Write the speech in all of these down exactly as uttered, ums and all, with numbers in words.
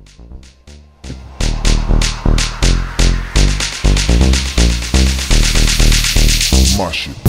Mash it.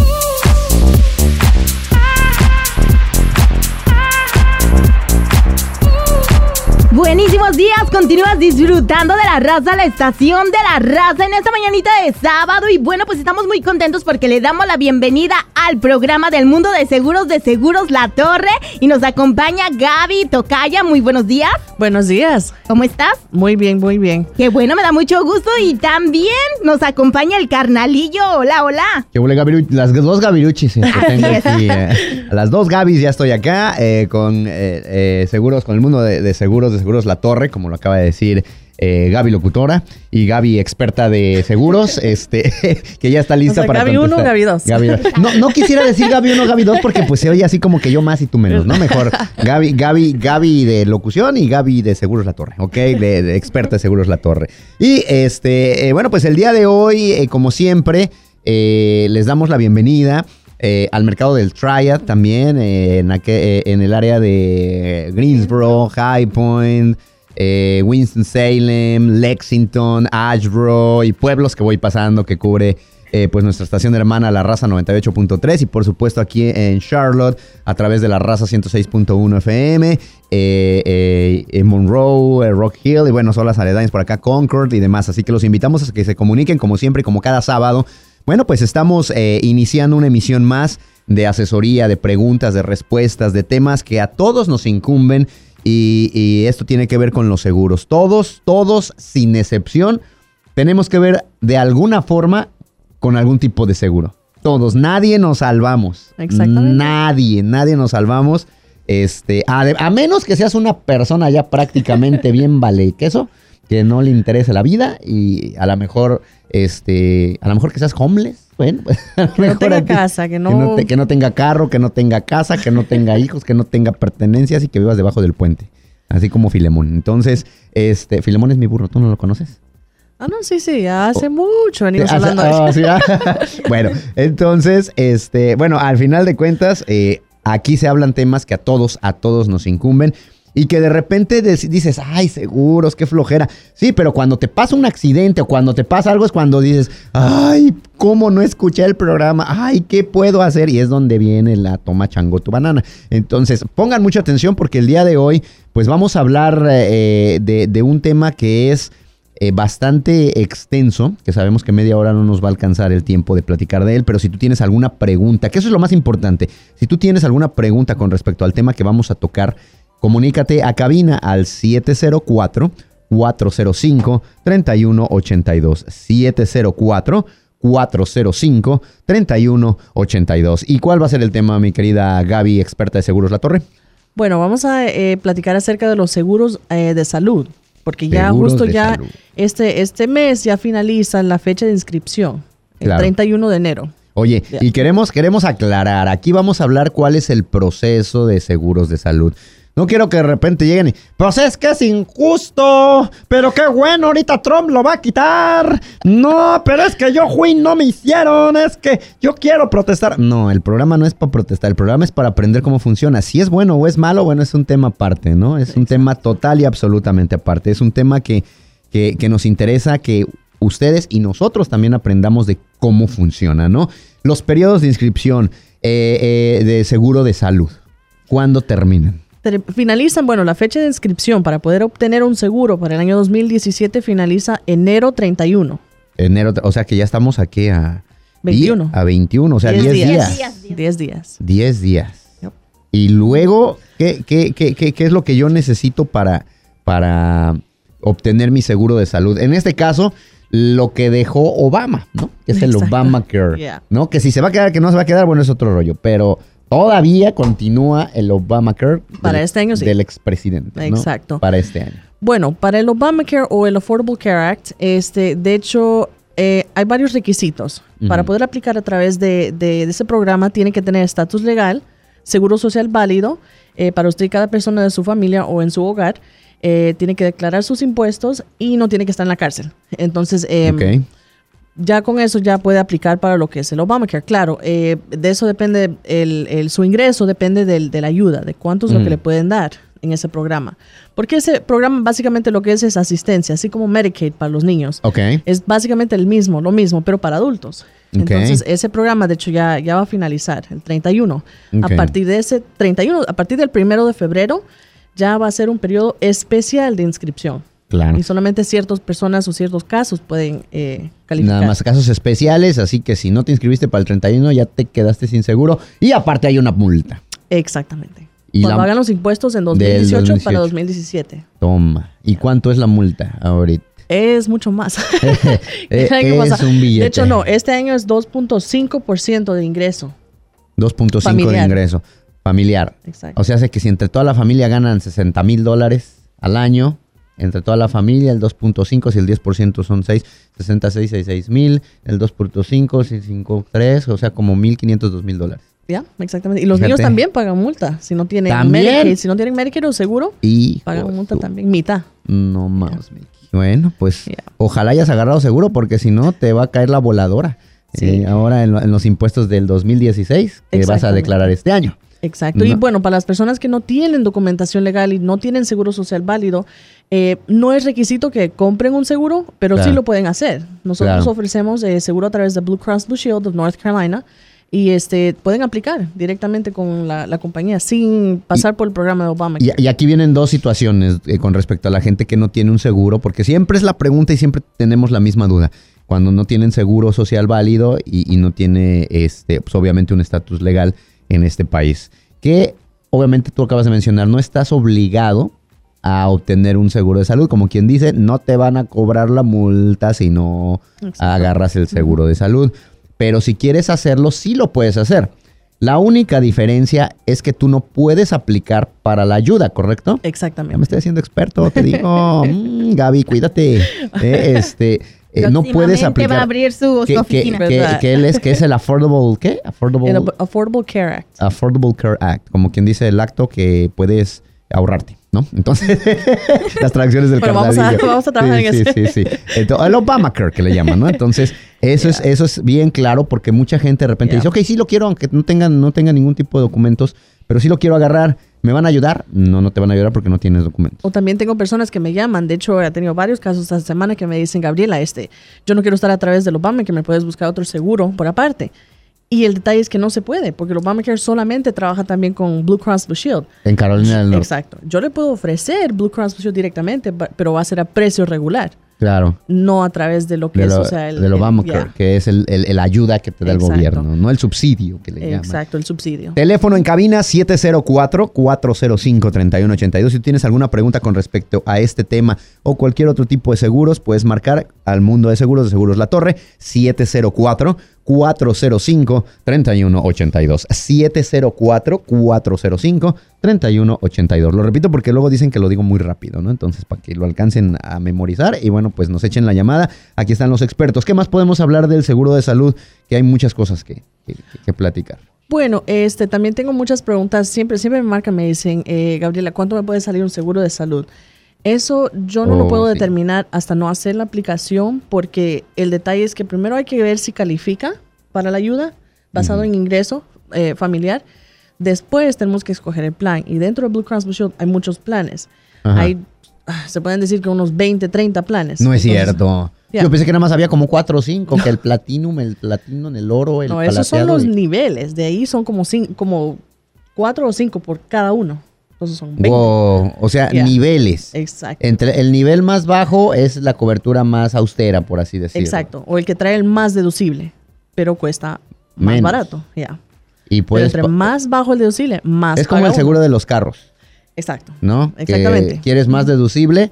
Buenísimos días, continúas disfrutando de La Raza, la estación de La Raza en esta mañanita de sábado. Y bueno, pues estamos muy contentos porque le damos la bienvenida al programa del mundo de seguros de Seguros La Torre. Y nos acompaña Gaby Tocaya. Muy buenos días. Buenos días. ¿Cómo estás? Muy bien, muy bien. Qué bueno, me da mucho gusto. Y también nos acompaña el carnalillo. Hola, hola. Qué huele, Gabiru- las dos Gabiruchis eh, que tengo aquí. Eh. A las dos Gabis ya estoy acá eh, con eh, eh, seguros, con el mundo de, de seguros de Seguros La Torre, como lo acaba de decir eh, Gaby locutora y Gaby experta de seguros, este, que ya está lista o sea, para Gaby contestar. uno, Gaby dos. Gaby dos. No, no quisiera decir Gaby uno, Gaby dos porque pues se oye así como que yo más y tú menos, ¿no? Mejor Gaby, Gaby, Gaby de locución y Gaby de Seguros La Torre, ¿ok? De, de experta de Seguros La Torre. Y este, eh, bueno, pues el día de hoy, eh, como siempre, eh, les damos la bienvenida Eh, al mercado del Triad también, eh, en, aquel, eh, en el área de Greensboro, High Point, eh, Winston-Salem, Lexington, Asheboro y pueblos que voy pasando que cubre eh, pues nuestra estación hermana La Raza noventa y ocho punto tres y por supuesto aquí en Charlotte a través de La Raza ciento seis punto uno F M, eh, eh, en Monroe, eh, Rock Hill y bueno, son las aledañas por acá, Concord y demás. Así que los invitamos a que se comuniquen como siempre, como cada sábado. Bueno, pues estamos eh, iniciando una emisión más de asesoría, de preguntas, de respuestas, de temas que a todos nos incumben y, y esto tiene que ver con los seguros. Todos, todos, sin excepción, tenemos que ver de alguna forma con algún tipo de seguro. Todos, nadie nos salvamos. Exactamente. Nadie, nadie nos salvamos. Este, a, a menos que seas una persona ya prácticamente bien vale queso, que no le interese la vida y a lo mejor, este, a lo mejor que seas homeless, bueno, pues, que no tenga casa, que no... Que no, te, que no tenga carro, que no tenga casa, que no tenga hijos, que no tenga pertenencias y que vivas debajo del puente, así como Filemón. Entonces, este, Filemón es mi burro, ¿tú no lo conoces? Ah, no, sí, sí, hace Oh. mucho venimos Hace- hablando de oh, eso. sí, ah. Bueno, entonces, este, bueno, al final de cuentas, eh, aquí se hablan temas que a todos, a todos nos incumben. Y que de repente des- dices, ay, seguros, qué flojera. Sí, pero cuando te pasa un accidente o cuando te pasa algo es cuando dices, ay, ¿cómo no escuché el programa? Ay, ¿qué puedo hacer? Y es donde viene la toma chango tu banana. Entonces, pongan mucha atención porque el día de hoy, pues vamos a hablar eh, de, de un tema que es eh, bastante extenso, que sabemos que media hora no nos va a alcanzar el tiempo de platicar de él, pero si tú tienes alguna pregunta, que eso es lo más importante, si tú tienes alguna pregunta con respecto al tema que vamos a tocar, comunícate a cabina al siete cero cuatro, cuatro cero cinco, tres uno ocho dos. siete cero cuatro, cuatro cero cinco, tres uno ocho dos. ¿Y cuál va a ser el tema, mi querida Gaby, experta de Seguros La Torre? Bueno, vamos a eh, platicar acerca de los seguros eh, de salud, porque ya Seguros justo de ya salud. este, este mes ya finaliza la fecha de inscripción, el Claro. treinta y uno de enero. Oye, Ya. y queremos, queremos aclarar, aquí vamos a hablar cuál es el proceso de seguros de salud. No quiero que de repente lleguen y, pues es que es injusto, pero qué bueno, ahorita Trump lo va a quitar. No, pero es que yo fui, no me hicieron, es que yo quiero protestar. No, el programa no es para protestar, el programa es para aprender cómo funciona. Si es bueno o es malo, bueno, es un tema aparte, ¿no? Es un tema total y absolutamente aparte. Es un tema que, que, que nos interesa que ustedes y nosotros también aprendamos de cómo funciona, ¿no? Los periodos de inscripción eh, eh, de seguro de salud, ¿cuándo terminan? Ter- Finalizan, bueno, la fecha de inscripción para poder obtener un seguro para el año dos mil diecisiete finaliza enero treinta y uno. Enero, o sea que ya estamos aquí a veintiuno. A veintiuno, o sea, diez diez días. días. días, días. diez días. diez días. Yep. Y luego, ¿qué, qué, qué, qué, qué es lo que yo necesito para, para obtener mi seguro de salud? En este caso, lo que dejó Obama, ¿no? Que es el Exacto. Obamacare, Yeah. ¿no? Que si se va a quedar, que no se va a quedar, bueno, es otro rollo. Pero todavía continúa el Obamacare Para del, este año, sí. del expresidente, ¿no? Exacto. Para este año. Bueno, para el Obamacare o el Affordable Care Act, este, de hecho, eh, hay varios requisitos. Ujú. Para poder aplicar a través de, de- de ese programa, tiene que tener estatus legal, seguro social válido eh, para usted y cada persona de su familia o en su hogar. Eh, tiene que declarar sus impuestos y no tiene que estar en la cárcel. Entonces, eh, Ok. ya con eso ya puede aplicar para lo que es el Obamacare. Claro, eh, de eso depende, el, el- su ingreso depende del- de la ayuda, de cuánto es lo Mm. que le pueden dar. en ese programa. Porque ese programa básicamente lo que es es asistencia, así como Medicaid para los niños. Ok. Es básicamente el mismo, lo mismo, pero para adultos. Ok. Entonces, ese programa, de hecho, ya, ya va a finalizar el treinta y uno. Ok. A partir de ese treinta y uno, a partir del primero de febrero, ya va a ser un periodo especial de inscripción. Claro. Y solamente ciertas personas o ciertos casos pueden eh, calificar. Nada más casos especiales, así que si no te inscribiste para el treinta y uno ya te quedaste sin seguro y aparte hay una multa. Exactamente. Y Cuando la- hagan los impuestos en dos mil del dieciocho, dos mil dieciocho. para dos mil diecisiete. Toma. ¿Y cuánto es la multa ahorita? Es mucho más. Eh, El año es pasado. un billete. De hecho, no. Este año es dos punto cinco por ciento de ingreso. dos punto cinco de Familiar. ingreso familiar. Exacto. O sea, hace que si entre toda la familia ganan sesenta mil dólares al año, entre toda la familia, el dos punto cinco, si el diez por ciento son seis, sesenta y seis, sesenta y seis mil, el dos punto cinco, si cinco, tres, o sea, como mil quinientos, dos mil dólares. Ya, exactamente. Y los Fíjate. niños también pagan multa. Si no tienen ¿También? Medicaid, si no tienen Medicaid o seguro, Y pagan multa también. Mitad. No más, Miki. Bueno, pues Yeah. ojalá hayas agarrado seguro porque si no te va a caer la voladora. Sí. Eh, ahora en, lo- en los impuestos del dos mil dieciséis que vas a Exactamente. declarar este año. Exacto. Y No. bueno, para las personas que no tienen documentación legal y no tienen seguro social válido, eh, no es requisito que compren un seguro, pero Claro. sí lo pueden hacer. Nosotros Claro. ofrecemos eh, seguro a través de Blue Cross Blue Shield of North Carolina y este pueden aplicar directamente con la, la compañía sin pasar por el programa de Obama. Y, y aquí vienen dos situaciones eh, con respecto a la gente que no tiene un seguro, porque siempre es la pregunta y siempre tenemos la misma duda. Cuando no tienen seguro social válido y, y no tiene, este, pues obviamente, un estatus legal en este país. Que obviamente tú acabas de mencionar, no estás obligado a obtener un seguro de salud. Como quien dice, no te van a cobrar la multa si no Exacto. agarras el seguro de salud. Pero si quieres hacerlo, sí lo puedes hacer. La única diferencia es que tú no puedes aplicar para la ayuda, ¿correcto? Ya me Exactamente. estoy haciendo experto, te digo. Mm, Gaby, cuídate. Eh, este, eh, no puedes Próximamente aplicar. va a abrir su, su que, que, oficina. que- ¿Verdad? que él es, que es el Affordable, ¿qué? Affordable, El Ab- Affordable Care Act. Affordable Care Act. Como quien dice, el acto que puedes ahorrarte, ¿no? Entonces, las traducciones del Pero vamos a- cardadillo. vamos a trabajar sí, en sí, eso. Sí, sí, Entonces, el Obamacare que le llaman, ¿no? Entonces, eso, es, eso es bien claro porque mucha gente de repente Yeah. dice, ok, sí lo quiero, aunque no tengan, no tengan ningún tipo de documentos, pero sí lo quiero agarrar. ¿Me van a ayudar? No, no te van a ayudar porque no tienes documentos. O también tengo personas que me llaman. De hecho, he tenido varios casos esta semana que me dicen, Gabriela, este, yo no quiero estar a través del Obama, que me puedes buscar otro seguro por aparte. Y el detalle es que no se puede, porque el Obamacare solamente trabaja también con Blue Cross Blue Shield. En Carolina del Norte. Exacto. Yo le puedo ofrecer Blue Cross Blue Shield directamente, pa- pero va a ser a precio regular, Claro. no a través de lo que De es, lo- o sea, el, del el- Obamacare, ya. que es el, el- el ayuda que te da el Exacto. gobierno, no el subsidio que le llaman. Exacto, el subsidio. Teléfono en cabina siete cero cuatro, cuatro cero cinco, tres uno ocho dos. Si tienes alguna pregunta con respecto a este tema o cualquier otro tipo de seguros, puedes marcar al Mundo de Seguros de Seguros La Torre siete cero cuatro, cuatro cero cinco, tres uno ocho dos. siete cero cuatro, cuatro cero cinco, tres uno ocho dos. Lo repito porque luego dicen que lo digo muy rápido, ¿no? Entonces, para que lo alcancen a memorizar y bueno, pues nos echen la llamada. Aquí están los expertos. ¿Qué más podemos hablar del seguro de salud? Que hay muchas cosas que, que, que platicar. Bueno, este, también tengo muchas preguntas. Siempre, siempre me marcan, me dicen, eh, Gabriela, ¿cuánto me puede salir un seguro de salud? Eso yo no Oh, lo puedo sí. determinar hasta no hacer la aplicación, porque el detalle es que primero hay que ver si califica para la ayuda basado en ingreso eh, familiar. Después tenemos que escoger el plan. Y dentro de Blue Cross Blue Shield hay muchos planes. Ajá. Hay, ah, se pueden decir que unos veinte, treinta planes. No es Entonces, cierto. ya. Yo pensé que nada más había como cuatro o cinco, que el platinum, el platino, el oro, el No, esos son palateado los y- niveles. De ahí son como, cin- como cuatro o cinco por cada uno. Entonces son veinte. Wow, o sea, Ya. niveles. Exacto. Entre el nivel más bajo es la cobertura más austera, por así decirlo. Exacto. O el que trae el más deducible, pero cuesta más Menos. barato. Ya. Y Pero puedes entre pa- más bajo el deducible, más es como paga el seguro uno. de los carros, Exacto. ¿no? Exactamente. Que quieres más deducible,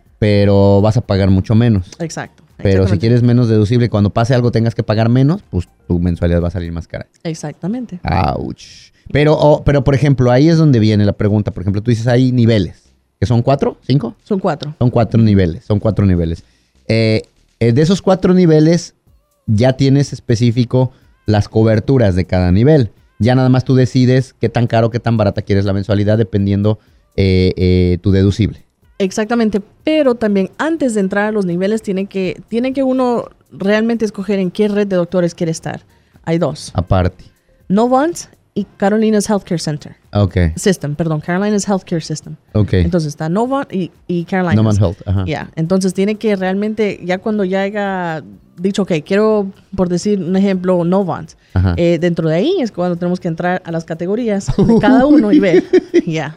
pero vas a pagar mucho menos. Exacto. Pero si Exactamente. quieres menos deducible, cuando pase algo tengas que pagar menos, pues tu mensualidad va a salir más cara. Exactamente. Ouch. Pero, oh, pero, por ejemplo, ahí es donde viene la pregunta. Por ejemplo, tú dices hay niveles. ¿Que son cuatro? ¿Cinco? Son cuatro. Son cuatro niveles. Son cuatro niveles. Eh, eh, de esos cuatro niveles, ya tienes específico las coberturas de cada nivel. Ya nada más tú decides qué tan caro, qué tan barata quieres la mensualidad, dependiendo eh, eh, tu deducible. Exactamente. Pero también antes de entrar a los niveles, tiene que, tiene que uno realmente escoger en qué red de doctores quiere estar. Hay dos. Aparte. Novant y Carolina's Healthcare Center. Ok. System, perdón, Carolina's Healthcare System. Ok. Entonces está Novant y, y Carolina's. Novant Health, ajá. Yeah. Entonces tiene que realmente, ya cuando ya haya dicho, ok, quiero, por decir un ejemplo, Novant, eh, dentro de ahí es cuando tenemos que entrar a las categorías de cada uno y ver. Ya. Yeah.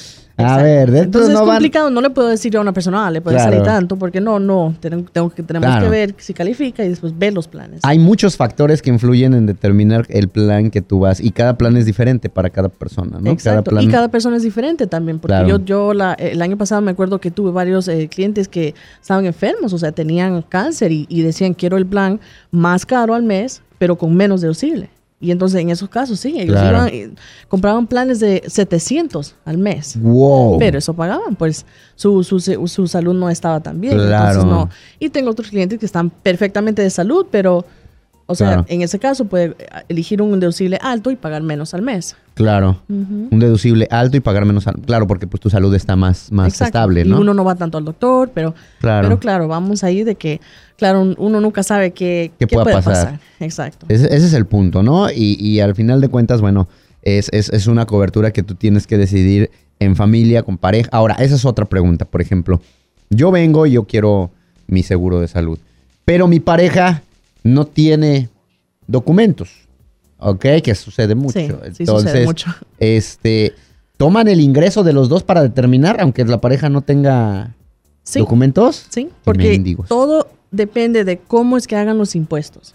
A ver, dentro Entonces de es Novant, complicado, no le puedo decir yo a una persona, ah, le puede Claro. salir tanto, porque no, no, tenemos, tengo que, tenemos Claro. que ver si califica y después ver los planes. hay muchos factores que influyen en determinar el plan que tú vas y cada plan es diferente para cada persona, ¿no? Exacto, Cada plan, y cada persona es diferente también, porque Claro. yo, yo la, el año pasado me acuerdo que tuve varios eh, clientes que estaban enfermos, o sea, tenían cáncer y, y decían, quiero el plan más caro al mes, pero con menos deducible. Y entonces en esos casos sí, ellos Claro. iban, eh, compraban planes de setecientos al mes. Wow. Pero eso pagaban, pues su, su, su salud no estaba tan bien. Claro. Entonces no. Y tengo otros clientes que están perfectamente de salud, pero, o sea, Claro. en ese caso puede elegir un deducible alto y pagar menos al mes. Claro. Ujú. Un deducible alto y pagar menos. al- Claro, porque pues tu salud está más, más Exacto. estable, ¿no? Y uno no va tanto al doctor, pero Claro. pero claro, vamos ahí de que, claro, un- uno nunca sabe qué, ¿Qué qué pueda puede pasar? pasar. Exacto. Ese, ese es el punto, ¿no? Y, y al final de cuentas, bueno, es, es, es una cobertura que tú tienes que decidir en familia, con pareja. Ahora, esa es otra pregunta. Por ejemplo, yo vengo y yo quiero mi seguro de salud, pero mi pareja no tiene documentos, ¿ok? Que sucede mucho. Sí, sí Entonces, sucede mucho. este, toman el ingreso de los dos para determinar, aunque la pareja no tenga Sí. documentos. Sí, Qué porque mendigos. todo depende de cómo es que hagan los impuestos.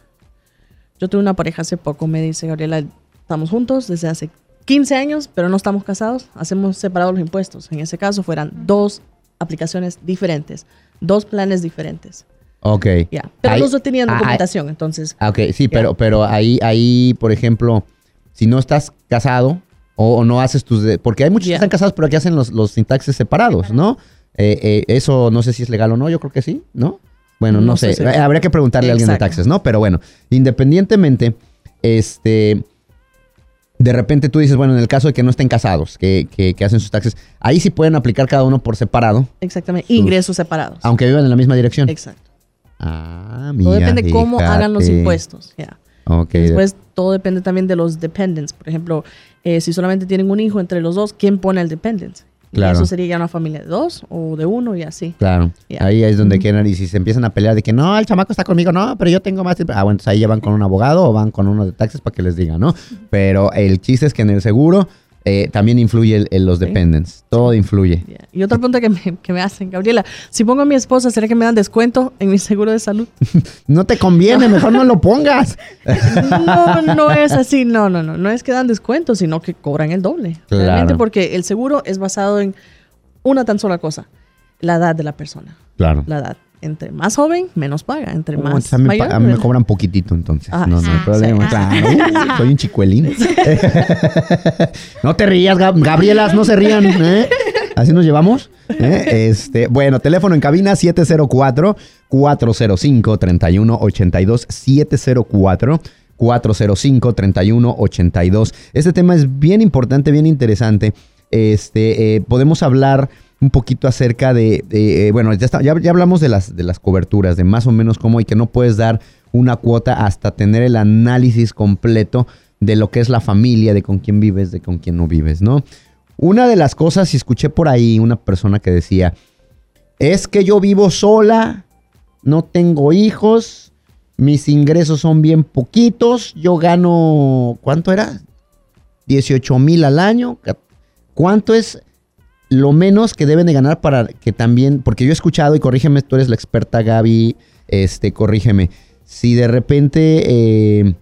Yo tuve una pareja hace poco, me dice, Gabriela, estamos juntos desde hace quince años, pero no estamos casados, hacemos separados los impuestos. En ese caso fueran dos aplicaciones diferentes, dos planes diferentes. Ok. Ya, pero Ahí- los dos tenían ah, documentación, entonces... Ah, ok, sí, pero, pero ahí, ahí, por ejemplo, si no estás casado o, o no haces tus... de- porque hay muchos que Yeah. están casados, pero que hacen los, los sintaxes separados, ¿no? Eh, eh, eso no sé si es legal o no, yo creo que sí, ¿no? Bueno, no, No sé, estoy segura. Eh, habría que preguntarle a alguien de Exacto. taxes, ¿no? Pero bueno, independientemente, este... De repente tú dices, bueno, en el caso de que no estén casados, que, que, que hacen sus taxes, ahí sí pueden aplicar cada uno por separado, Exactamente, Sus- ingresos separados. aunque vivan en la misma dirección. Exacto. Ah, mira, Todo depende cómo hagan los fíjate. impuestos. Ya. Ok. Después todo depende también de los dependents. Por ejemplo, eh, si solamente tienen un hijo entre los dos, ¿quién pone el dependent? Y Claro. eso sería ya una familia de dos o de uno y así. Claro, Yeah. ahí es donde Ujú. quieren, y si se empiezan a pelear de que no, el chamaco está conmigo, no, pero yo tengo más tiempo. Ah, bueno, entonces ahí ya van con un abogado o van con uno de taxes para que les diga, ¿no? Pero el chiste es que en el seguro eh, también influye el, el los Sí. dependents, todo influye. Yeah. Y otra pregunta que me, que me hacen, Gabriela, si pongo a mi esposa, ¿será que me dan descuento en mi seguro de salud? No te conviene, mejor no lo pongas. No, no es así, no, no, no, no es que dan descuento, sino que cobran el doble. Claro. Realmente porque el seguro es basado en una tan sola cosa, la edad de la persona. Claro. La edad. Entre más joven, menos paga. Entre Oh, más entonces a, mí, me mayor, pa- a mí me menos- cobran poquitito entonces. Ah, no, no hay sí, problema. sí. Claro. Uh, soy un chicuelín. No te rías, Gab- Gabrielas, no se rían. ¿eh? Así nos llevamos. ¿eh? Este, bueno, teléfono en cabina siete cero cuatro, cuatro cero cinco, tres uno ocho dos. siete cero cuatro, cuatro cero cinco, tres uno ocho dos. Este tema es bien importante, bien interesante. Este, eh, podemos hablar un poquito acerca de, de, eh, bueno, ya, está, ya, ya hablamos de las, de las coberturas, de más o menos cómo y que no puedes dar una cuota hasta tener el análisis completo de lo que es la familia, de con quién vives, de con quién no vives, ¿no? Una de las cosas, y escuché por ahí una persona que decía, es que yo vivo sola, no tengo hijos, mis ingresos son bien poquitos, yo gano, ¿cuánto era? dieciocho mil al año. ¿Cuánto es lo menos que deben de ganar para que también, porque yo he escuchado, y corrígeme, tú eres la experta, Gaby, este, corrígeme, si de repente eh,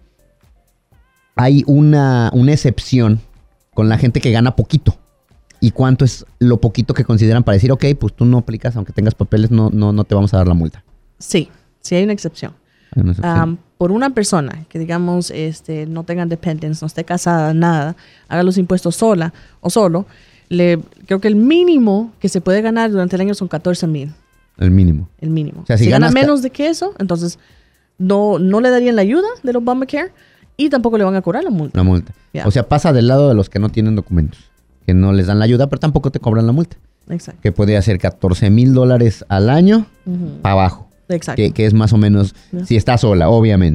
hay una, una excepción con la gente que gana poquito, y cuánto es lo poquito que consideran para decir, ok, pues tú no aplicas, aunque tengas papeles, no, no, no te vamos a dar la multa. Sí, sí hay una excepción. Hay una excepción. Um, por una persona que, digamos, este, no tenga dependents, no esté casada, nada, haga los impuestos sola o solo, le, creo que el mínimo que se puede ganar durante el año son catorce mil. El mínimo. El mínimo. O sea, si si gana ganas ca- menos de que eso, entonces no, no le darían la ayuda del Obamacare y tampoco le van a cobrar la multa. La multa. Ya. O sea, pasa del lado de los que no tienen documentos, que no les dan la ayuda, pero tampoco te cobran la multa. Exacto. Que podría ser catorce mil dólares al año Ujú. para abajo. Exacto. Que, que es más o menos, Ya. si está sola, obviamente.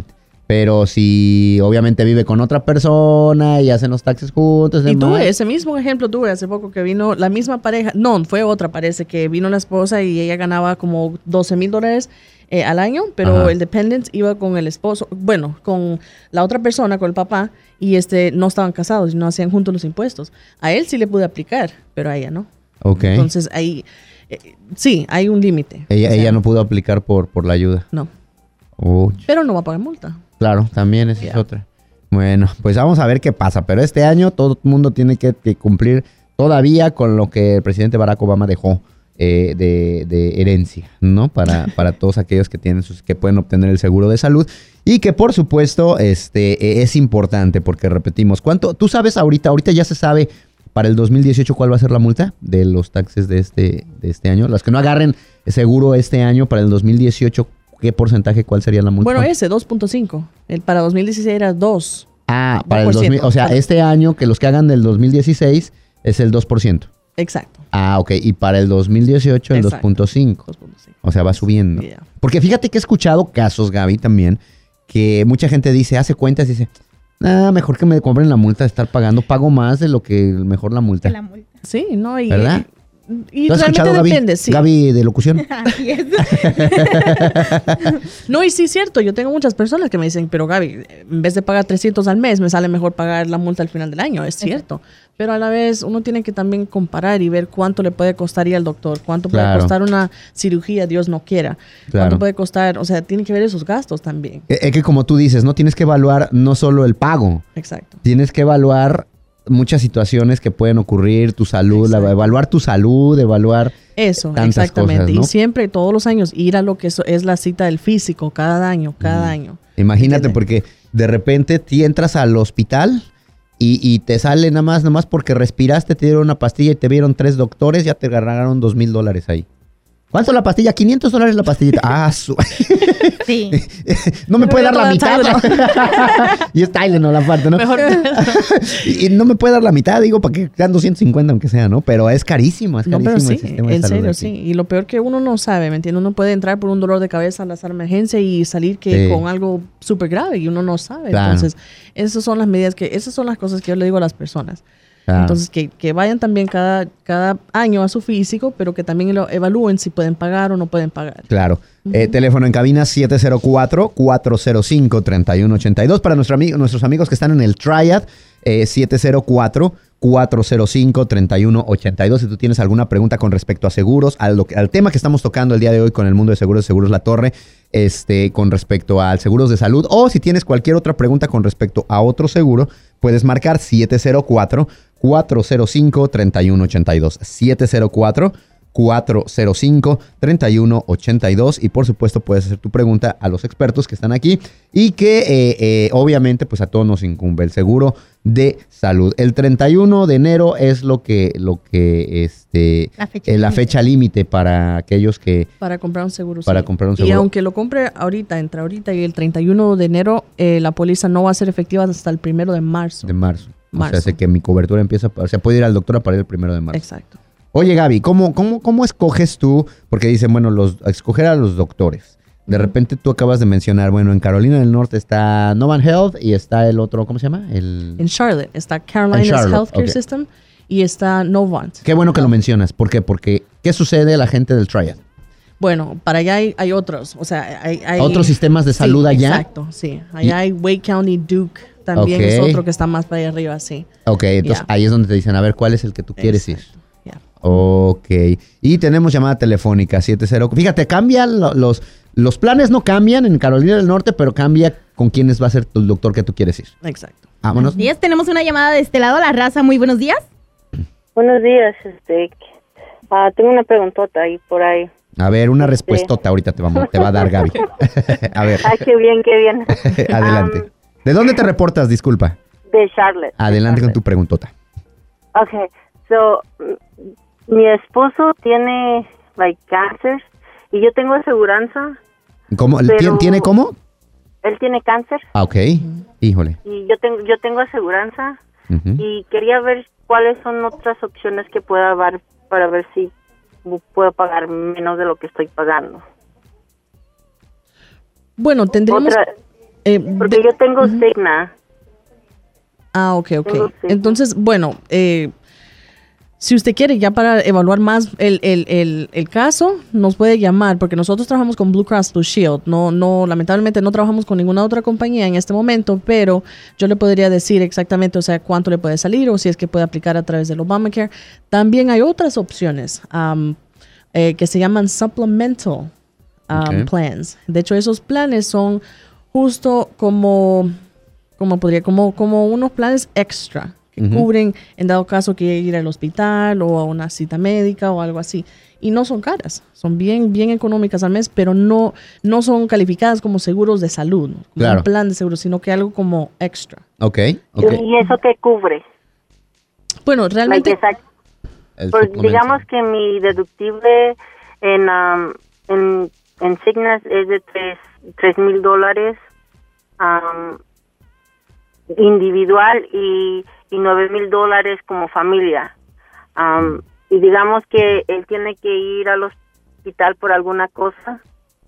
Pero si obviamente vive con otra persona y hacen los taxes juntos. Y demás. tuve ese mismo ejemplo, tuve hace poco que vino la misma pareja, no, fue otra, parece que vino la esposa y ella ganaba como doce mil dólares eh, al año, pero Ajá. el dependent iba con el esposo, bueno, con la otra persona, con el papá, y este no estaban casados y no hacían juntos los impuestos. A él sí le pude aplicar, pero a ella no. Ok. Entonces ahí, eh, sí, hay un límite. Ella, O sea, ella no pudo aplicar por, por la ayuda. No, Uy. pero no va a pagar multa. Claro, también esa es Yeah. otra. Bueno, pues vamos a ver qué pasa. Pero este año todo el mundo tiene que, que cumplir todavía con lo que el presidente Barack Obama dejó eh, de, de herencia, ¿no? Para, para todos aquellos que tienen sus, que pueden obtener el seguro de salud. Y que por supuesto este, eh, es importante porque repetimos, ¿cuánto? ¿Tú sabes ahorita? Ahorita ya se sabe para el dos mil dieciocho cuál va a ser la multa de los taxes de este, de este año. Las que no agarren seguro este año para el dos mil dieciocho, ¿qué porcentaje, cuál sería la multa? Bueno, ese dos punto cinco. El para dos mil dieciséis era dos. Ah, para el dos por ciento. dos mil, o sea, este año que los que hagan del dos mil dieciséis es el dos por ciento. Exacto. Ah, ok. Y para el dos mil dieciocho el Exacto. dos punto cinco. dos punto cinco. O sea, va subiendo. Yeah. Porque fíjate que he escuchado casos, Gaby, también, que mucha gente dice, hace cuentas y dice, ah, mejor que me compren la multa de estar pagando, pago más de lo que mejor la multa. De la multa. Sí, ¿no? Y, ¿Verdad? Y ¿Tú has realmente escuchado, Gaby, depende, sí. Gaby de locución? Así es. No, y sí es cierto, yo tengo muchas personas que me dicen, pero Gaby, en vez de pagar trescientos al mes, me sale mejor pagar la multa al final del año, es cierto. Pero a la vez uno tiene que también comparar y ver cuánto le puede costar ir al doctor, cuánto puede Claro. costar una cirugía, Dios no quiera. Claro. Cuánto puede costar, o sea, tiene que ver esos gastos también. Es es que como tú dices, no tienes que evaluar no solo el pago, Exacto. tienes que evaluar muchas situaciones que pueden ocurrir, tu salud, la- Exacto. evaluar tu salud, evaluar Eso, tantas exactamente. cosas, ¿no? Y siempre, todos los años, ir a lo que eso es la cita del físico, cada año, cada año. Imagínate, ¿Entiende? porque de repente te entras al hospital y, y te sale nada más, nada más porque respiraste, te dieron una pastilla y te vieron tres doctores, ya te agarraron dos mil dólares ahí. ¿Cuánto la pastilla? quinientos dólares la pastillita. Ah, su... Sí. no me Pero puede dar ya la mitad. toda ¿no? Y es Tylenol la parte, ¿no? Mejor. y, y no me puede dar la mitad, digo, para que sean doscientos cincuenta aunque sea, ¿no? Pero es carísimo, es No, carísimo pero el sí, sistema de en salud serio, aquí. sí. Y lo peor que uno no sabe, ¿me entiendes? Uno puede entrar por un dolor de cabeza a la sala de emergencia y salir que Sí. con algo súper grave y uno no sabe. Claro. Entonces, esas son las medidas que, esas son las cosas que yo le digo a las personas. Claro. Entonces, que, que vayan también cada, cada año a su físico, pero que también lo evalúen si pueden pagar o no pueden pagar. Claro. Eh, teléfono en cabina siete cero cuatro, cuatro cero cinco, tres uno ocho dos. Para nuestro amigo, nuestros amigos que están en el Triad, eh, siete cero cuatro, cuatro cero cinco, tres uno ocho dos. Si tú tienes alguna pregunta con respecto a seguros, al, lo que- al tema que estamos tocando el día de hoy con el mundo de seguros, Seguros La Torre, este, con respecto al seguros de salud, o si tienes cualquier otra pregunta con respecto a otro seguro, puedes marcar siete cero cuatro, cuatro cero cinco, tres uno ocho dos. siete cero cuatro, cuatro cero cinco, tres uno ocho dos. Y por supuesto puedes hacer tu pregunta a los expertos que están aquí y que eh, eh, obviamente pues a todos nos incumbe el seguro de salud. El treinta y uno de enero es lo que, lo que este, La fecha eh, la límite. fecha límite para aquellos que... Para comprar un seguro. Para sí. comprar un Y seguro. aunque lo compre ahorita, entre ahorita y el treinta y uno de enero, eh, la póliza no va a ser efectiva hasta el primero de marzo. De marzo. Marzo. O sea, hace que mi cobertura empieza, o sea, puedo ir al doctor a partir el primero de marzo. Exacto. Oye, Gaby, ¿cómo, cómo, ¿cómo escoges tú? Porque dicen, bueno, los, escoger a los doctores. De repente tú acabas de mencionar, bueno, en Carolina del Norte está Novant Health y está el otro, ¿cómo se llama? El... En Charlotte está Carolina's Charlotte, Healthcare ok. System y está Novant. Qué bueno que lo mencionas. ¿Por qué? Porque, ¿qué sucede a la gente del Triad? Bueno, para allá hay, hay otros, o sea, hay, hay ¿Otros sistemas de sí, salud allá? Exacto, sí. Allá hay Wake County, Duke, también Ok. es otro que está más para allá arriba, sí. Ok, entonces Ya. ahí es donde te dicen, a ver, ¿cuál es el que tú quieres ir? Exacto, ya. Ok. Y tenemos llamada telefónica siete cero. Fíjate, cambian lo- los... Los planes no cambian en Carolina del Norte, pero cambia con quiénes va a ser tu doctor que tú quieres ir. Exacto. Vámonos. Así es, tenemos una llamada de este lado, La Raza. Muy buenos días. Buenos días, este, ah, tengo una preguntota ahí por ahí. A ver, una respuestota ahorita te, vamos, te va a dar Gaby. A ver, Ay, qué bien, qué bien. adelante. ¿De dónde te reportas? Disculpa. De Charlotte. Adelante con tu Charlotte. preguntota. Okay, so, mm, mi esposo tiene, like, cáncer y yo tengo aseguranza. ¿Cómo? Pero- ¿Tien- ¿Tiene cómo? Él tiene cáncer Ah, ok. Híjole. y yo tengo, yo tengo aseguranza Ujú. y quería ver cuáles son otras opciones que pueda dar para ver si puedo pagar menos de lo que estoy pagando. Bueno, tendríamos... Otra, Eh, Porque de- yo tengo Ujú. Cigna. Ah, ok, ok. Tengo Cigna. Entonces, bueno, eh, si usted quiere ya para evaluar más el, el, el, el caso, nos puede llamar, porque nosotros trabajamos con Blue Cross Blue Shield. No, no, lamentablemente no trabajamos con ninguna otra compañía en este momento, pero yo le podría decir exactamente, o sea, cuánto le puede salir o si es que puede aplicar a través del Obamacare. También hay otras opciones um, eh, que se llaman supplemental um, Ok. plans. De hecho, esos planes son justo como, como podría, como, como unos planes extra que Ujú. cubren en dado caso que ir al hospital o a una cita médica o algo así. Y no son caras, son bien, bien económicas al mes, pero no, no son calificadas como seguros de salud, ¿no? Como Claro. un plan de seguro, sino que algo como extra. Ok, ok. ¿Y eso qué cubre? Bueno, Like, realmente, exact- El Pues suplemento. digamos que mi deductible en um, en, en Cigna es de tres tres mil dólares um, individual y, y nueve mil dólares como familia. Um, y digamos que él tiene que ir al hospital por alguna cosa.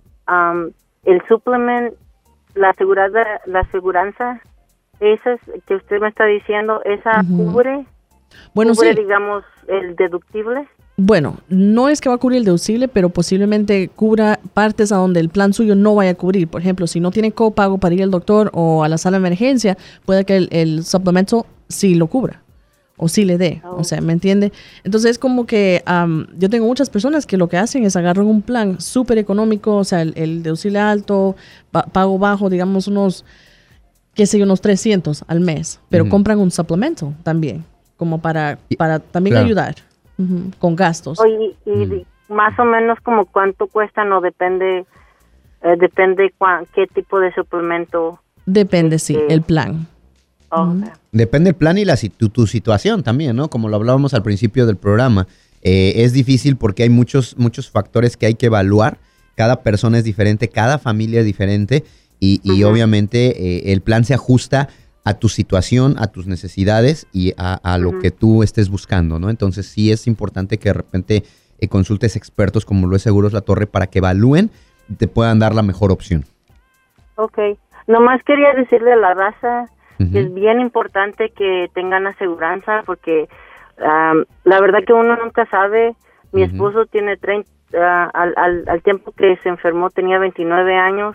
Um, el suplement, la aseguranza, la aseguranza, esa es que usted me está diciendo, esa Ujú. cubre, bueno, cubre, sí. digamos, el deductible. Bueno, no es que va a cubrir el deducible, pero posiblemente cubra partes a donde el plan suyo no vaya a cubrir. Por ejemplo, si no tiene copago para ir al doctor o a la sala de emergencia, puede que el, el suplemento sí lo cubra o sí le dé. Oh. O sea, ¿me entiende? Entonces es como que am, yo tengo muchas personas que lo que hacen es agarran un plan súper económico, o sea, el, el deducible alto, pa- pago bajo, digamos unos, qué sé yo, unos trescientos al mes, pero Ujú. compran un suplemento también, como para, Y- para también claro. ayudar. Ujú, con gastos. Oye, y Mm. di- más o menos como cuánto cuesta, no depende, eh, depende cua- qué tipo de suplemento. Depende, sí, Este, el plan. Oh, Depende el plan y la situ- tu situación también, ¿no? Como lo hablábamos al principio del programa. Eh, es difícil porque hay muchos, muchos factores que hay que evaluar. Cada persona es diferente, cada familia es diferente y, y Ujú. obviamente eh, el plan se ajusta a tu situación, a tus necesidades y a, a lo Ujú. que tú estés buscando, ¿no? Entonces sí es importante que de repente eh, consultes expertos como lo es Seguros La Torre para que evalúen y te puedan dar la mejor opción. Ok, nomás quería decirle a la raza Ujú. que es bien importante que tengan aseguranza porque am, la verdad que uno nunca sabe. Mi Ujú. esposo tiene treinta, ah, al, al, al tiempo que se enfermó tenía veintinueve años.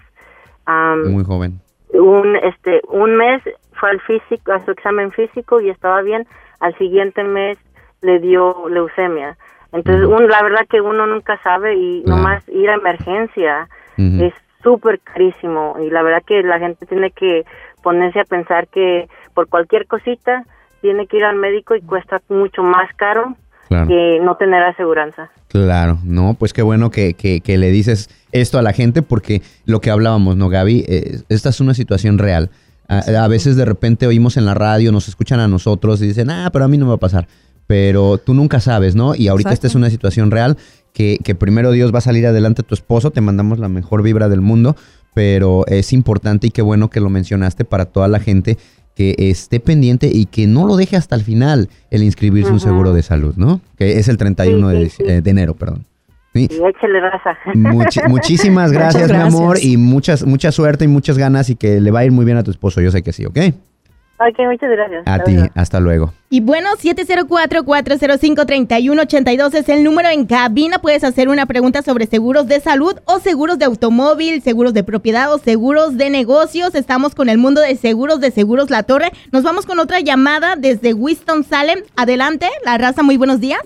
am, Muy joven. un este un mes fue al físico, a su examen físico y estaba bien. Al siguiente mes le dio leucemia. Entonces, Ujú. un, la verdad que uno nunca sabe y Claro. nomás ir a emergencia Ujú. es súper carísimo y la verdad que la gente tiene que ponerse a pensar que por cualquier cosita tiene que ir al médico y cuesta mucho más caro Claro. que no tener aseguranza. Claro, no, pues qué bueno que, que, que le dices esto a la gente porque lo que hablábamos, ¿no, Gaby? Eh, esta es una situación real. A, a veces de repente oímos en la radio, nos escuchan a nosotros y dicen, ah, pero a mí no me va a pasar. Pero tú nunca sabes, ¿no? Y ahorita esta Exacto. es una situación real que, que primero Dios va a salir adelante tu esposo, te mandamos la mejor vibra del mundo, pero es importante y qué bueno que lo mencionaste para toda la gente que esté pendiente y que no lo deje hasta el final el inscribirse un Ujú. seguro de salud, ¿no? Que es el treinta y uno Sí, de, sí, dic- sí. eh, de enero, perdón. Sí. Y échele raza. Muchi- muchísimas gracias, Muchas mi gracias. amor, y muchas, mucha suerte y muchas ganas y que le va a ir muy bien a tu esposo. Yo sé que sí, ¿ok? Ok, muchas gracias. A La ti, verdad. hasta luego. Y bueno, siete cero cuatro, cuatro cero cinco, tres uno ocho dos es el número en cabina. Puedes hacer una pregunta sobre seguros de salud o seguros de automóvil, seguros de propiedad o seguros de negocios. Estamos con el mundo de seguros de Seguros La Torre. Nos vamos con otra llamada desde Winston-Salem. Adelante, La Raza, muy buenos días.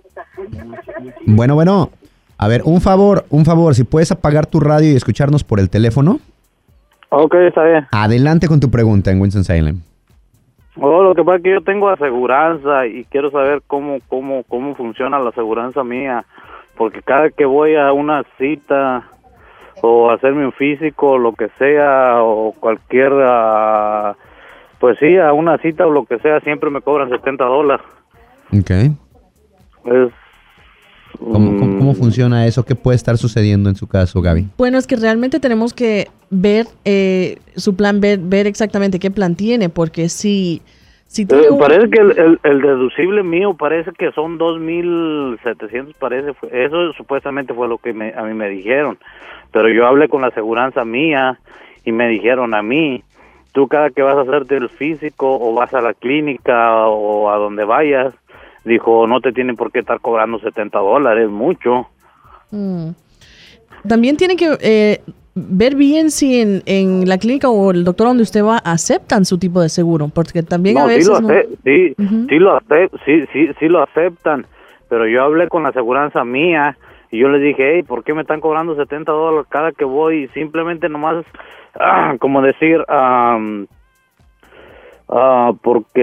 Bueno, bueno, a ver, un favor, un favor, si puedes apagar tu radio y escucharnos por el teléfono, Ok, está bien. adelante con tu pregunta en Winston-Salem. Oh, lo que pasa es que yo tengo aseguranza y quiero saber cómo cómo cómo funciona la aseguranza mía, porque cada que voy a una cita o a hacerme un físico, lo que sea, o cualquier, ah, pues sí, a una cita o lo que sea, siempre me cobran setenta dólares. Ok. Es, ¿Cómo, cómo, cómo mm, funciona eso? ¿Qué puede estar sucediendo en su caso, Gaby? Bueno, es que realmente tenemos que ver eh, su plan, ver, ver exactamente qué plan tiene, porque si, si tiene Eh, un- parece que el, el, el deducible mío parece que son dos mil setecientos, parece, fue- eso supuestamente fue lo que me, a mí me dijeron, pero yo hablé con la aseguranza mía y me dijeron a mí, tú cada que vas a hacerte el físico o vas a la clínica o a donde vayas, dijo, no te tienen por qué estar cobrando setenta dólares, mucho. Mm. También tiene que eh, ver bien si en, en la clínica o el doctor donde usted va aceptan su tipo de seguro, porque también no, a veces... Sí lo, no... acep- sí, uh-huh. sí, lo acep- sí, sí, sí lo aceptan, pero yo hablé con la aseguranza mía y yo les dije, hey, ¿por qué me están cobrando setenta dólares cada que voy? Simplemente nomás, ah, como decir... Um, Uh, porque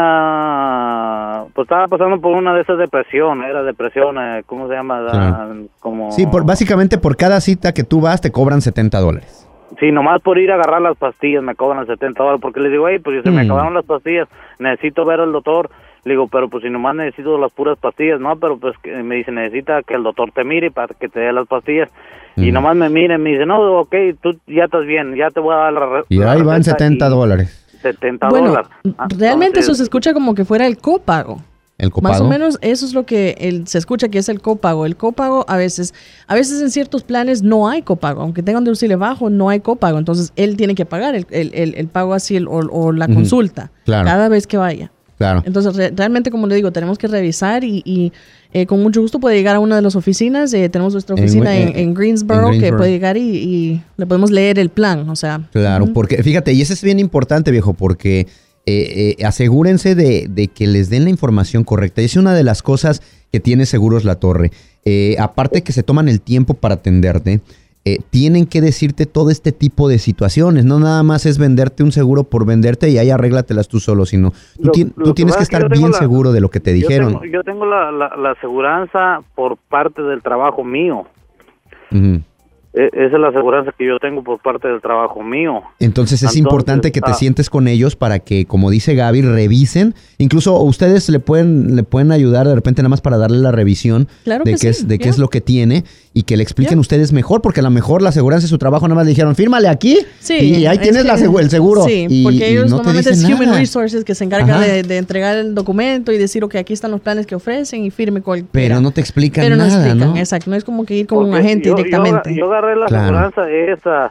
tenía, pues estaba pasando por una de esas depresiones, era depresión, eh, ¿cómo se llama? Claro. Uh, como... Sí, por, básicamente por cada cita que tú vas te cobran setenta dólares. Sí, nomás por ir a agarrar las pastillas me cobran setenta dólares, porque les digo, hey, pues se mm. me acabaron las pastillas, necesito ver al doctor. Le digo, pero pues si nomás necesito las puras pastillas, no, pero pues que me dice, necesita que el doctor te mire para que te dé las pastillas. Mm. Y nomás me mire, me dice, no, ok, tú ya estás bien, ya te voy a dar la receta. Y ahí van setenta dólares. setenta bueno, dólares. Realmente Entonces, eso se escucha como que fuera el copago. ¿El copago? Más o menos eso es lo que el, se escucha que es el copago. El copago a veces, a veces en ciertos planes no hay copago. Aunque tengan un deducible bajo, no hay copago. Entonces él tiene que pagar el, el, el, el pago así el, o, o la uh-huh. consulta claro. cada vez que vaya. Claro. Entonces re, realmente, como le digo, tenemos que revisar y, y eh, con mucho gusto puede llegar a una de las oficinas. Eh, tenemos nuestra oficina en, en, en, Greensboro, en Greensboro que puede llegar y, y le podemos leer el plan. O sea, claro, uh-huh. porque fíjate, y eso es bien importante, viejo, porque eh, eh, asegúrense de, de que les den la información correcta. Y es una de las cosas que tiene Seguros La Torre. Eh, aparte que se toman el tiempo para atenderte, eh, tienen que decirte todo este tipo de situaciones. No nada más es venderte un seguro por venderte y ahí arréglatelas tú solo, sino tú, lo, ti- lo tú tienes que estar bien la, seguro de lo que te yo dijeron. Tengo, yo tengo la, la, la aseguranza por parte del trabajo mío. Uh-huh. Esa es la aseguranza que yo tengo por parte del trabajo mío. Entonces es Entonces, importante que te ah, sientes con ellos para que, como dice Gaby, revisen. Incluso ustedes le pueden le pueden ayudar de repente nada más para darle la revisión claro de, que qué, sí, es, de yeah. qué es lo que tiene y que le expliquen yeah. ustedes mejor, porque a lo mejor la aseguranza de su trabajo nada más le dijeron, fírmale aquí sí, y ahí tienes que, la segu- el seguro. Sí, y, porque ellos y no normalmente te es dicen Human nada. Resources que se encarga de, de entregar el documento y decir, ok, aquí están los planes que ofrecen y firme cualquiera. Pero no te explican Pero nada, no explican, ¿no? exacto. No es como que ir con Porque un agente yo, directamente. Yo, yo agarré la Claro. aseguranza esa.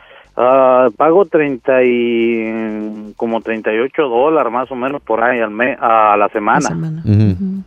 Uh, pago treinta y como treinta y ocho dólares más o menos por ahí al mes, a la semana. La semana. Uh-huh. Uh-huh.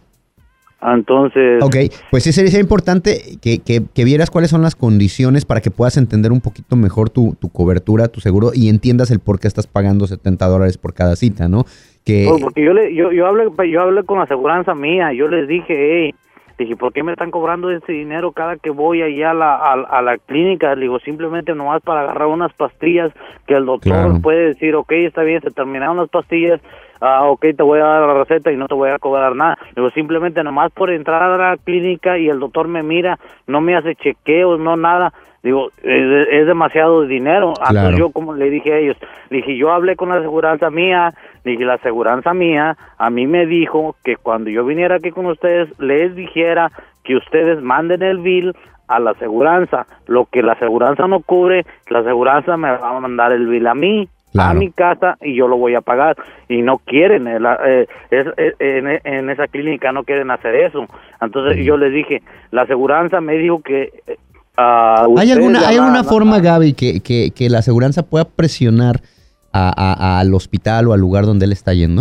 Entonces, Ok, pues sí sería importante que, que, que vieras cuáles son las condiciones para que puedas entender un poquito mejor tu, tu cobertura, tu seguro y entiendas el por qué estás pagando setenta dólares por cada cita, ¿no? Que pues porque yo le, yo, yo hablé, yo hablé con la aseguranza mía, yo les dije, hey, dije, ¿por qué me están cobrando ese dinero cada que voy allá a la, a, a la clínica? Le digo, simplemente nomás para agarrar unas pastillas que el doctor Claro. puede decir, ok, está bien, se terminaron las pastillas, ah, ok, te voy a dar la receta y no te voy a cobrar nada. Le digo, simplemente nomás por entrar a la clínica y el doctor me mira, no me hace chequeos, no nada. Digo, es, es demasiado dinero. Claro. Entonces yo, como le dije a ellos, le dije, yo hablé con la aseguranza mía, le dije, la aseguranza mía a mí me dijo que cuando yo viniera aquí con ustedes, les dijera que ustedes manden el bill a la aseguranza. Lo que la aseguranza no cubre, la aseguranza me va a mandar el bill a mí. Claro. A mi casa y yo lo voy a pagar y no quieren eh, la, eh, es, eh, en, en esa clínica no quieren hacer eso. Entonces mm. yo les dije, la aseguranza me dijo que uh, ¿Hay alguna, ¿hay alguna no, forma, no, Gaby, que, que, que la aseguranza pueda presionar a, a, al hospital o al lugar donde él está yendo?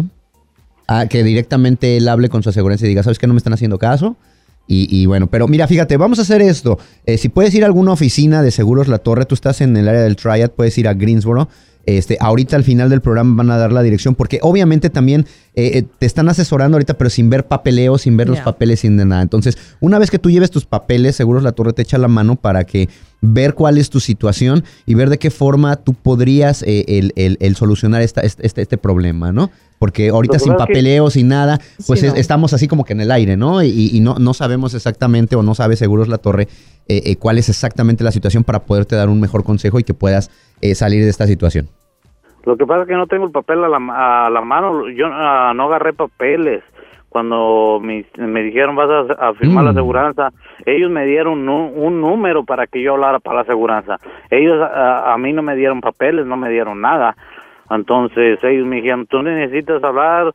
A que directamente él hable con su aseguranza y diga, ¿sabes qué? No me están haciendo caso. Y, y bueno, pero mira, fíjate, vamos a hacer esto. Eh, si puedes ir a alguna oficina de Seguros La Torre, tú estás en el área del Triad, puedes ir a Greensboro. Este, ahorita al final del programa van a dar la dirección, porque obviamente también eh, eh, te están asesorando ahorita, pero sin ver papeleo, sin ver yeah. los papeles, sin de nada. Entonces, una vez que tú lleves tus papeles, Seguros La Torre te echa la mano para que ver cuál es tu situación y ver de qué forma tú podrías eh, el, el, el solucionar esta, este, este problema, ¿no? Porque ahorita sin papeleo, que... sin nada, pues sí, es, no. estamos así como que en el aire, ¿no? Y, y no, no sabemos exactamente o no sabe Seguros La Torre eh, eh, cuál es exactamente la situación para poderte dar un mejor consejo y que puedas eh, salir de esta situación. Lo que pasa es que no tengo el papel a la, a la mano, yo uh, no agarré papeles. Cuando me, me dijeron vas a, a firmar mm. la aseguranza, ellos me dieron un, un número para que yo hablara para la aseguranza. Ellos a, a mí no me dieron papeles, no me dieron nada. Entonces ellos me dijeron, tú necesitas hablar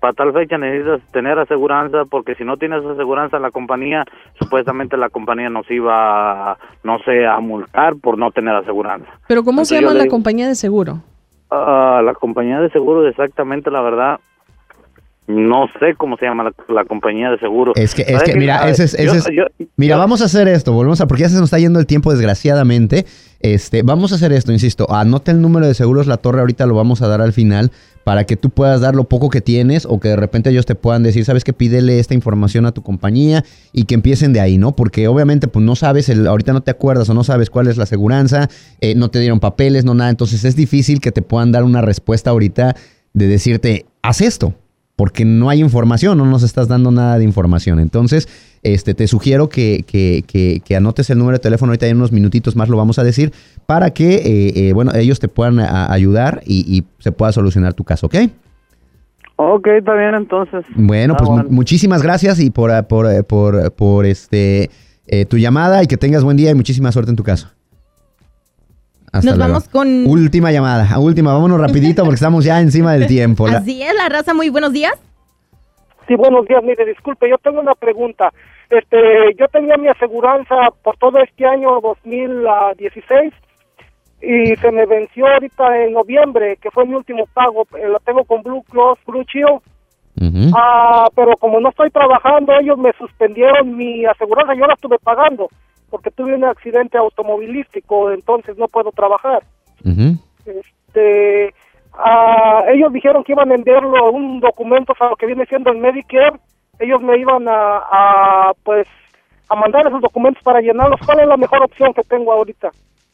para tal fecha necesitas tener aseguranza, porque si no tienes aseguranza en la compañía, supuestamente la compañía nos iba, a, no sé, a multar por no tener aseguranza. ¿Pero cómo Entonces se llama la digo, compañía de seguro? Uh, la compañía de seguro, exactamente, la verdad, no sé cómo se llama la, la compañía de seguro. Es que, es que, mira, ese es, ese es, yo, yo, mira, yo, vamos a hacer esto, volvemos a, porque ya se nos está yendo el tiempo, desgraciadamente. Este, vamos a hacer esto, insisto, anota el número de Seguros La Torre, ahorita lo vamos a dar al final, para que tú puedas dar lo poco que tienes, o que de repente ellos te puedan decir, sabes que pídele esta información a tu compañía, y que empiecen de ahí, ¿no? Porque obviamente, pues no sabes, el, ahorita no te acuerdas, o no sabes cuál es la aseguranza, eh, no te dieron papeles, no nada, entonces es difícil que te puedan dar una respuesta ahorita de decirte, haz esto. Porque no hay información, no nos estás dando nada de información. Entonces, este, te sugiero que, que, que, que anotes el número de teléfono, ahorita en unos minutitos más lo vamos a decir, para que, eh, eh, bueno, ellos te puedan a, ayudar y, y se pueda solucionar tu caso, ¿ok? Ok, está bien, entonces. Bueno, pues bueno. muchísimas gracias y por, por, por, por este, eh, tu llamada, y que tengas buen día y muchísima suerte en tu caso. Hasta Nos luego. Vamos con... Última llamada, última, vámonos rapidito porque estamos ya encima del tiempo. La... Así es, La Raza, muy buenos días. Sí, buenos días, mire, disculpe, yo tengo una pregunta. Este, yo tenía mi aseguranza por todo este año dos mil dieciséis y se me venció ahorita en noviembre, que fue mi último pago, lo tengo con Blue Cross Blue Shield. Uh-huh. Ah, pero como no estoy trabajando, ellos me suspendieron mi aseguranza, yo la estuve pagando, porque tuve un accidente automovilístico, entonces no puedo trabajar. Uh-huh. Este, uh, ellos dijeron que iban a enviarlo un documento a lo que viene siendo el Medicare. Ellos me iban a, a, pues, a mandar esos documentos para llenarlos. ¿Cuál es la mejor opción que tengo ahorita?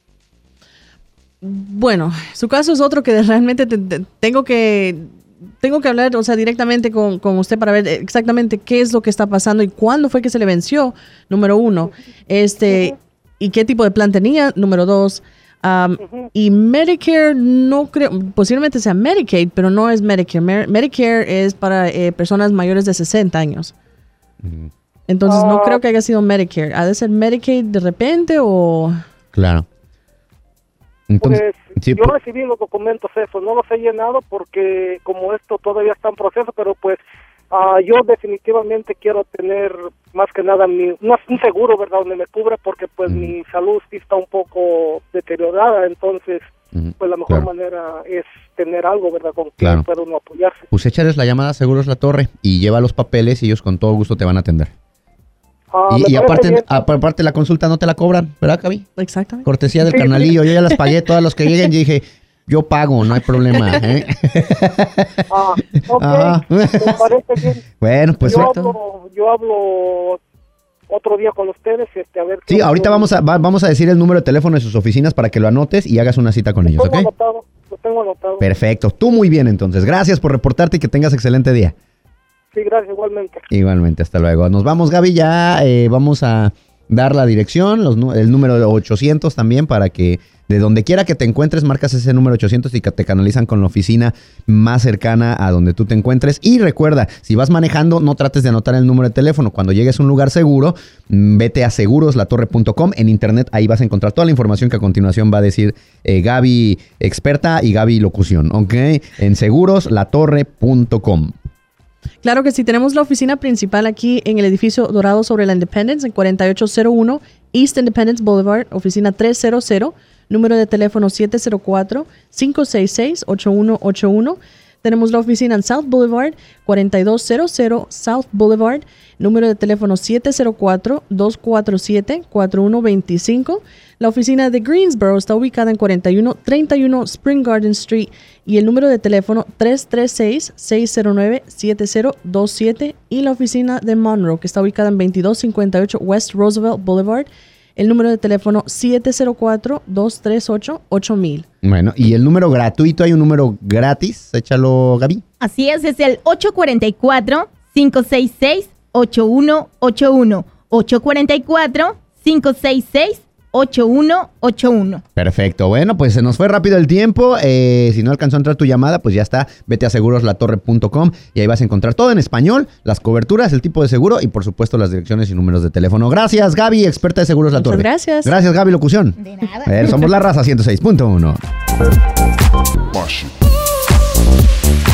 Bueno, su caso es otro que realmente te, te, tengo que... Tengo que hablar, o sea, directamente con, con usted para ver exactamente qué es lo que está pasando y cuándo fue que se le venció, número uno. Este, uh-huh. Y qué tipo de plan tenía, número dos. Um, uh-huh. Y Medicare, no creo, posiblemente sea Medicaid, pero no es Medicare. Mer- Medicare es para eh, personas mayores de sesenta años. Uh-huh. Entonces, uh, no creo que haya sido Medicare. ¿Ha de ser Medicaid de repente o...? Claro. Entonces, pues sí, yo pues, recibí los documentos esos, no los he llenado porque como esto todavía está en proceso, pero pues uh, yo definitivamente quiero tener más que nada mi, no, un seguro, ¿verdad?, donde me cubra, porque pues uh-huh. mi salud sí está un poco deteriorada, entonces uh-huh. pues la mejor claro. manera es tener algo, ¿verdad?, con claro. que pueda uno apoyarse. Pues échales la llamada a Seguros La Torre y lleva los papeles y ellos con todo gusto te van a atender. Ah, y y aparte, aparte la consulta no te la cobran, ¿verdad, Gaby? Exactamente. Cortesía del sí, carnalillo, sí. Yo ya las pagué, todas los que lleguen, y dije, yo pago, no hay problema. ¿eh? Ah, ok, ah. me parece bien. Bueno, pues... Yo hablo, yo hablo otro día con ustedes, este, a ver... Sí, ahorita vamos a, va, vamos a decir el número de teléfono de sus oficinas para que lo anotes y hagas una cita con ellos, ¿ok? Anotado, lo tengo anotado. Perfecto, tú muy bien entonces. Gracias por reportarte y que tengas excelente día. Sí, gracias, igualmente. Igualmente, hasta luego. Nos vamos, Gaby, ya eh, vamos a dar la dirección, los, el número ochocientos también, para que de donde quiera que te encuentres, marcas ese número ochocientos y que te canalizan con la oficina más cercana a donde tú te encuentres. Y recuerda, si vas manejando, no trates de anotar el número de teléfono. Cuando llegues a un lugar seguro, vete a seguros la torre punto com. En internet, ahí vas a encontrar toda la información que a continuación va a decir eh, Gaby Experta y Gaby Locución, ¿ok? En seguros la torre punto com. Claro que sí, tenemos la oficina principal aquí en el edificio Dorado sobre la Independence, en cuarenta y ocho cero uno East Independence Boulevard, oficina trescientos, número de teléfono siete cero cuatro, cinco seis seis, ocho uno ocho uno. Tenemos la oficina en South Boulevard, cuarenta y dos cero cero South Boulevard, número de teléfono siete cero cuatro, dos cuatro siete, cuatro uno dos cinco. La oficina de Greensboro está ubicada en cuarenta y uno treinta y uno Spring Garden Street y el número de teléfono tres tres seis, seis cero nueve, siete cero dos siete. Y la oficina de Monroe, que está ubicada en veintidós cincuenta y ocho West Roosevelt Boulevard, el número de teléfono siete cero cuatro, dos tres ocho, ocho mil. Bueno, y el número gratuito, hay un número gratis, échalo, Gaby. Así es, es el ocho cuatro cuatro, cinco seis seis, ocho uno ocho uno. ocho cuatro cuatro, cinco seis seis, ocho uno ocho uno. Perfecto, bueno, pues se nos fue rápido el tiempo. Eh, si no alcanzó a entrar tu llamada, pues ya está, vete a seguros la torre punto com y ahí vas a encontrar todo en español, las coberturas, el tipo de seguro y por supuesto las direcciones y números de teléfono. Gracias, Gaby, experta de Seguros La Muchas Torre. Gracias. Gracias, Gaby Locución. De nada. A ver, somos La Raza ciento seis punto uno.